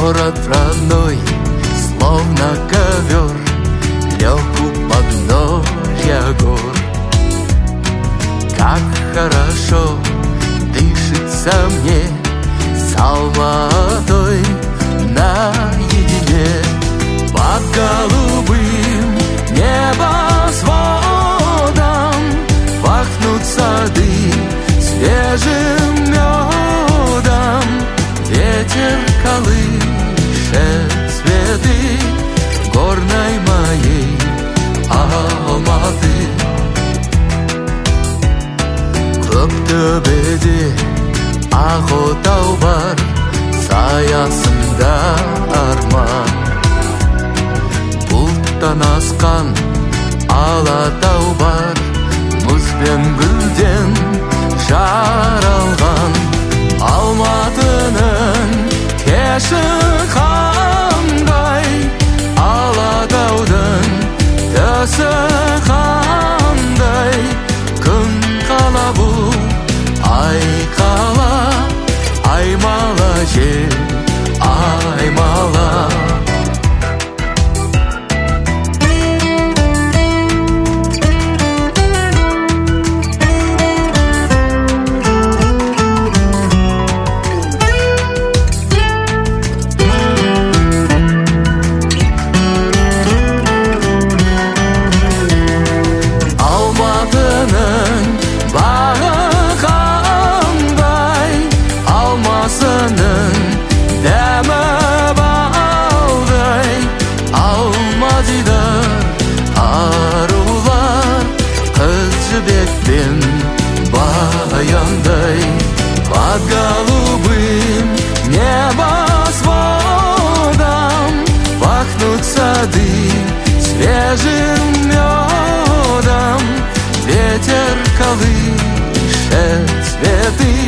Город родной, словно ковер, лег у подножья гор. Как хорошо дышится мне с Алматой наедине. Под голубым небосводом пахнут сады свежим медом. Ветер колышет цветы горной моей Алматы. Көктөбеде ақ отау бар, саясында арман. Бұлттан асқан алатау бар, мұз бен гүлден жаралған. Алматының кеші қандай, алатаудың төсі қандай. Күн қала бұл айқала, аймала жел аймала. Баяндай под голубым небосводом пахнут сады свежим медом. Ветер колышет цветы